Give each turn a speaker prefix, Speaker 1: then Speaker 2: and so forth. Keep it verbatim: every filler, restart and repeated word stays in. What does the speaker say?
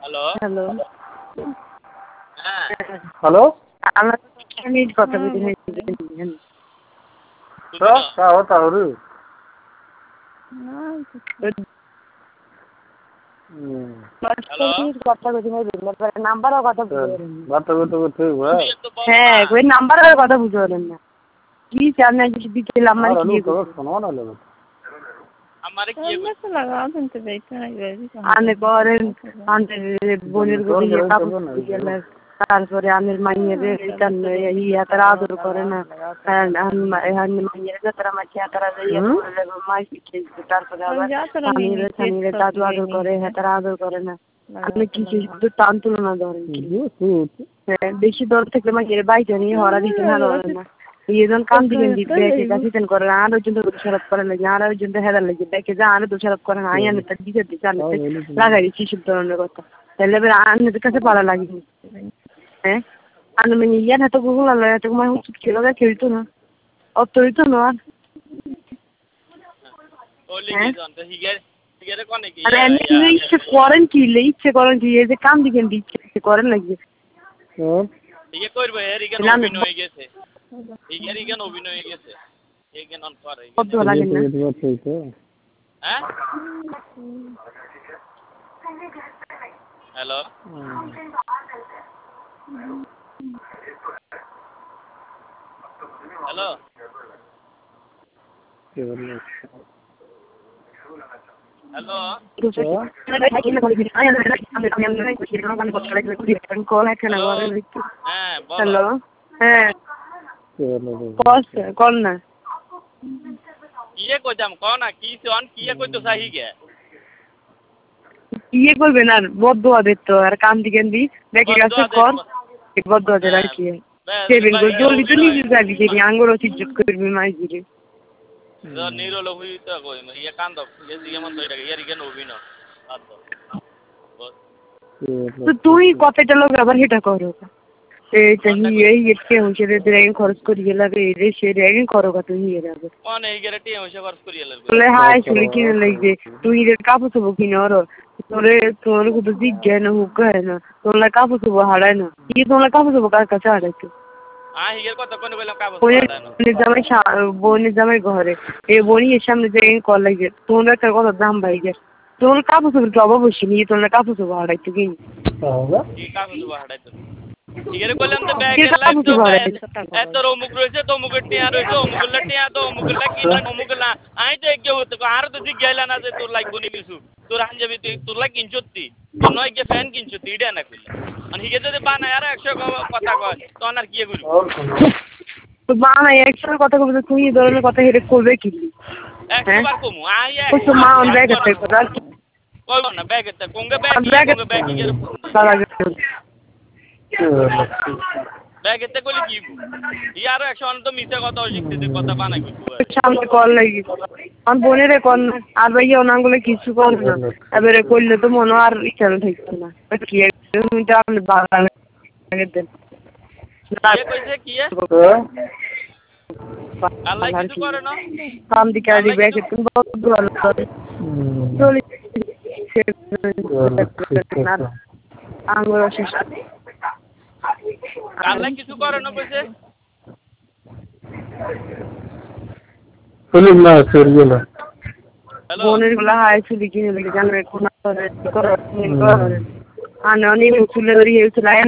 Speaker 1: hello
Speaker 2: hello
Speaker 1: হ্যাঁ
Speaker 3: hello
Speaker 2: আমরা minute কথা বলতে
Speaker 3: তো তাও তাও রে
Speaker 2: কথা নাম্বারও কথা
Speaker 3: বার্তা করতে করতে
Speaker 2: হ্যাঁ ওই নাম্বারের কথা বুঝতে পারেন না কি চান না কিছু বিকেল আমার কি
Speaker 3: শোনো না লেগে
Speaker 1: আমারে কি
Speaker 2: আনে করেন বোনের তারপরে আমের মাইয়ের ইয়া তারা আদর করে না মাইয়ের তারা মাছি তারা মাই তারপরে আবার স্বামীরে দাদু আদর করে হ্যাঁ তারা আদর করে না আপনি কি টান তুলনা ধরেন হ্যাঁ বেশি দর থেকে মাইয়ের বাইরে নিয়ে হরা দিতে না ধরেন না ইয়েজন কাম দিবেন দিতে কাছিতেন করে আর ওই জন্য দোষারোপ করে লাগে আর ওই জন্য হেদার লাগে দেখে যা আর দোষারোপ করে না আইয়ানে তার দিতে দিতে আনতে লাগাই দিচ্ছি সব ধরনের কথা তাহলে এবার আনতে কাছে পালা লাগেনি হ্যাঁ আমি মানে ইয়ার হাতে গুগল আলো এত মানে উচিত খেলো গা খেলতো না অত হইতো না আর ইচ্ছে করেন কি ইচ্ছে করেন কি এই যে কাম দিবেন ইচ্ছে করেন লাগবে
Speaker 1: ইয়ে করবে এর ইগান অভিনয় হয়ে গেছে ইগান ইগান অভিনয় হয়ে গেছে ইগান অন করে
Speaker 2: কত লাগে না
Speaker 1: হ্যাঁ হ্যালো হ্যালো হ্যালো
Speaker 2: হ্যালো হ্যাঁ কল না
Speaker 1: ইয়ে কইতাম ক না কি চন কি কইতো চাহি গে
Speaker 2: ইয়ে করবেন আর বদ্ধ আদের তো আর কাম দিকেন দি দেখে গেছে কর বদ্ধ আদের আর কি সেভিং করে জলদি তো নিজে যাবি যে আঙ্গুর চিৎ করবি মাই দিলে
Speaker 1: নিরল হই তো কই ইয়ে কান্দ এসি এমন তো এটা ইয়ার ইগে নবিন
Speaker 2: তো তুই কতটা লোক আবার হেটা করো এই চাহি এই একে হইছে রে ড্রাইভিং খরচ করি গেলা রে রে সে ড্রাইভিং করো কত হিয়ে যাবে
Speaker 1: কোন এই গ্যারান্টি হইছে খরচ করি গেলা
Speaker 2: বলে হাই চলে কি লাগবে তুই এর কাপড় সব কিনে আর তোরে তোর কত জিজ্ঞে না হুক না তোর লা কাপড় সব হারায় না কি তোর লা কাপড় সব কার কাছে হারাইতো
Speaker 1: আ হিগের কথা কোন কইলাম কাপড়
Speaker 2: বোনের জামাই বোনের জামাই ঘরে এই বোনই এর সামনে যে কল লাগে তোর একটা কত দাম ভাই গে তোর কাপড় সব কি অবশ্যই নিয়ে তোর লা কাপড় সব হারাইতো কি
Speaker 1: কি কাপড় সব হারাইতো হিগের কইলাম তো ব্যাগের লাগতো এত অমুক রইছে তো অমুকের টিয়া রইছে অমুকের টিয়া তো অমুকের লাগি না অমুকের না আই তো এক হতে আর তো জিজ্ঞাইলা না যে তোর লাগবো নি কিছু তোর আনজাবি তুই তোর লাগ কিনছতি তোর নয় গে ফ্যান কিনছতি ইডা না কইলা আর হিগে যদি বানায় আর একশো কথা কয় তো আর কি কইব
Speaker 2: তো বানায় একশো কথা কইবে তুই এই ধরনের কথা হেরে করবে কি
Speaker 1: একশো বার কমু আই এক
Speaker 2: তো মা অন ব্যাগেতে কথা
Speaker 1: কইব না ব্যাগেতে কোঙ্গে ব্যাগ কোঙ্গে ব্যাগ এর ব্যাগেতে কইলি কি ইয়ার একশো অন তো মিছে কথা শিখতে কথা বানাই কইব
Speaker 2: সামনে কল লাগি আমার বোনেরে কোন আর ভাইয়া ওনাগুলো কিছু কর না এবারে কইলে তো মনে আর ইচ্ছা থাকছে না কি মিনিট আপনি বাংলা লাগে দেন
Speaker 1: কে কইছে কি আল্লাহ কিছু করে না
Speaker 2: কাম দিকে আদি ব্যাগে তুমি বহুত ভালো করে চলি আঙ্গুর শেষ
Speaker 1: আল্লাহ কিছু করে না কইছে
Speaker 3: চলি না সরিয়ে না
Speaker 2: বোনের গুলা হাই চুলি কিনে লাগে জানবে কোন করে করে আনে অনেক চুলে ধরি হয়েছিল